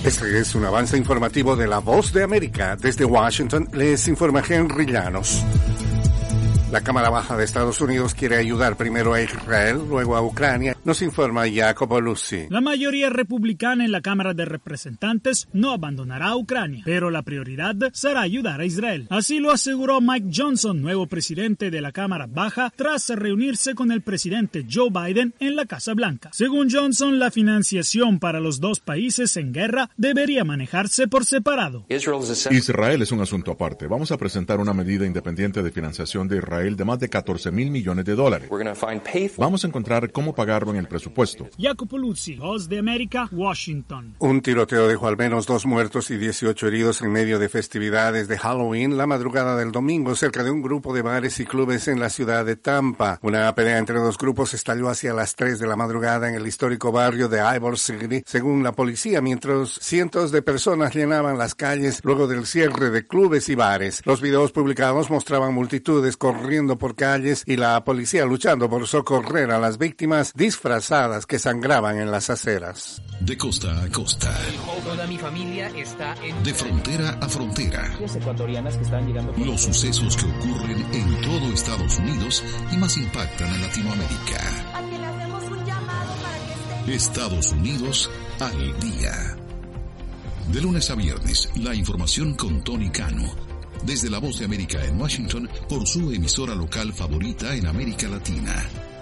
Este es un avance informativo de La Voz de América. Desde Washington les informa Henry Llanos. La Cámara Baja de Estados Unidos quiere ayudar primero a Israel, luego a Ucrania, nos informa Jacopo Luzzi. La mayoría republicana en la Cámara de Representantes no abandonará a Ucrania, pero la prioridad será ayudar a Israel. Así lo aseguró Mike Johnson, nuevo presidente de la Cámara Baja, tras reunirse con el presidente Joe Biden en la Casa Blanca. Según Johnson, la financiación para los dos países en guerra debería manejarse por separado. Israel es un asunto aparte. Vamos a presentar una medida independiente de financiación de Israel de más de $14,000 millones. Vamos a encontrar cómo pagarlo en el presupuesto. Jacopo Luzzi, Voz de América, Washington. Un tiroteo dejó al menos 2 muertos y 18 heridos en medio de festividades de Halloween la madrugada del domingo cerca de un grupo de bares y clubes en la ciudad de Tampa. Una pelea entre 2 grupos estalló hacia las 3 de la madrugada en el histórico barrio de Ybor City, según la policía, mientras cientos de personas llenaban las calles luego del cierre de clubes y bares. Los videos publicados mostraban multitudes corriendo por calles y la policía luchando por socorrer a las víctimas disfrazadas que sangraban en las aceras. De costa a costa. Toda mi familia está de frontera a frontera. Los sucesos que ocurren en todo Estados Unidos y más impactan a Latinoamérica. A quien le hacemos un llamado para que esté. Estados Unidos al día. De lunes a viernes, la información con Tony Cano. Desde La Voz de América en Washington, por su emisora local favorita en América Latina.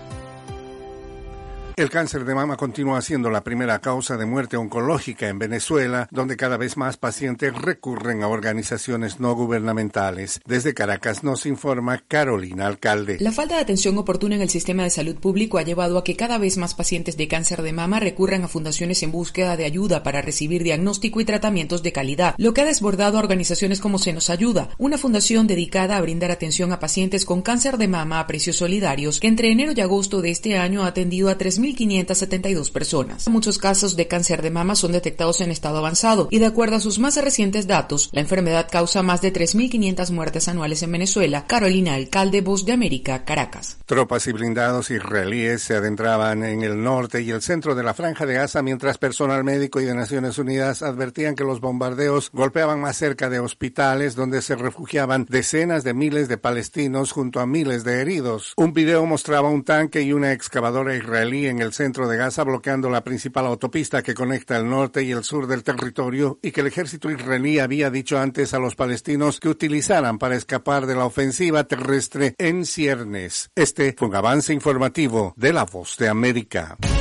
El cáncer de mama continúa siendo la primera causa de muerte oncológica en Venezuela, donde cada vez más pacientes recurren a organizaciones no gubernamentales. Desde Caracas nos informa Carolina Alcalde. La falta de atención oportuna en el sistema de salud público ha llevado a que cada vez más pacientes de cáncer de mama recurran a fundaciones en búsqueda de ayuda para recibir diagnóstico y tratamientos de calidad, lo que ha desbordado a organizaciones como Se Nos Ayuda, una fundación dedicada a brindar atención a pacientes con cáncer de mama a precios solidarios, que entre enero y agosto de este año ha atendido a 3.572 personas. Muchos casos de cáncer de mama son detectados en estado avanzado y de acuerdo a sus más recientes datos, la enfermedad causa más de 3.500 muertes anuales en Venezuela. Carolina Alcalde, Voz de América, Caracas. Tropas y blindados israelíes se adentraban en el norte y el centro de la Franja de Gaza mientras personal médico y de Naciones Unidas advertían que los bombardeos golpeaban más cerca de hospitales donde se refugiaban decenas de miles de palestinos junto a miles de heridos. Un video mostraba un tanque y una excavadora israelí en el centro de Gaza bloqueando la principal autopista que conecta el norte y el sur del territorio y que el ejército israelí había dicho antes a los palestinos que utilizaran para escapar de la ofensiva terrestre en ciernes. Este fue un avance informativo de La Voz de América.